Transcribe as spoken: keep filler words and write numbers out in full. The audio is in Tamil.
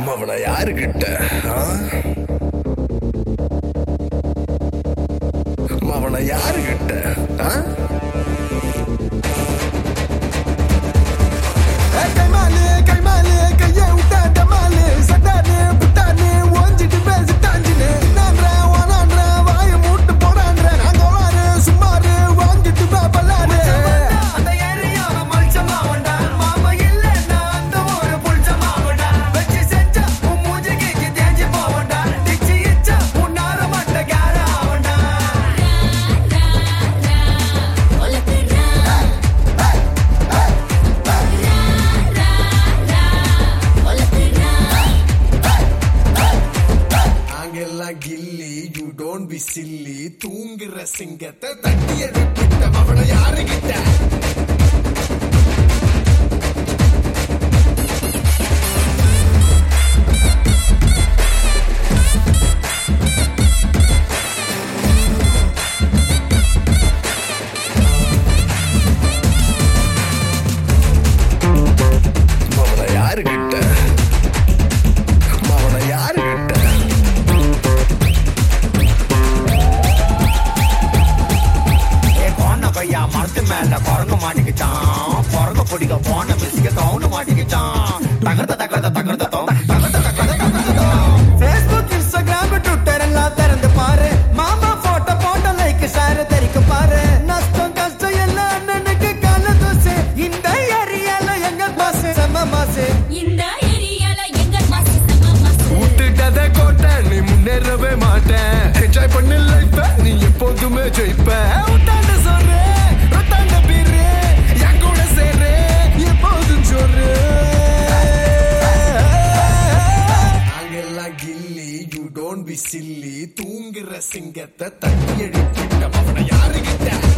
அவனை யாருகிட்ட அவனை யாருகிட்ட கைமாலு கைமாலு கையை விட்டாண்ட மாலு சட்டானு புட்டானு ஓஞ்சிட்டு பேசி தாஞ்சினு நான்ற வானான்ற வாய மூட்டு போடான்ற நாங்க வாரு சும்மாரு வாங்கிட்டு பல்லாரு அந்த ஏரியாவ மல்சமா வண்டா மாமா இல்லன்னா அந்த ஒரு புல்சமா வண்டா வெச்சி செஞ்சா உன் மூஞ்சிக்கு தேஞ்சி போவண்டா டிச்சி இச்சா உன்னார மட்ட கேர ஆவண்டா கில்லி யூ டோன்ட் பி சில்லி தூங்குற சிங்கத்தை தட்டி எடுக்கிட்ட அவளை யாருகிட்ட அவளை யாருகிட்ட அவளை யாருகிட்ட மரத்து மேல குரங்க மாட்டிக்கிச்சான் குரங்க பிடிக்க போன மிசிக்க தோணு மாட்டிக்கிச்சான் தகர்த்த தகர்த்த தகர்த்த தகர்த்த தகர்த்த Facebook Instagram Twitter எல்லாம் திறந்து பாரு மாமா போட்டோ போட்டோ லைக் ஷேர் தெரிக்க பாரு நஷ்டம் கஷ்டம் எல்லாம் அண்ணனுக்கு கால தோசை இந்த ஏரியால எங்க பாஸ் செம மாசு இந்த ஏரியால எங்க பாஸ் செம மாசு விட்டுட்டத கோட்டை நீ முன்னேறவே மாட்டேன் என்ஜாய் பண்ணு லைஃப் நீ எப்போதுமே ஜெயிப்ப விட்டாண்ட சொல்ற சில்லி தூங்குற சிங்கத்தை தட்டி எடுக்கிட்ட அவனை யாருகிட்ட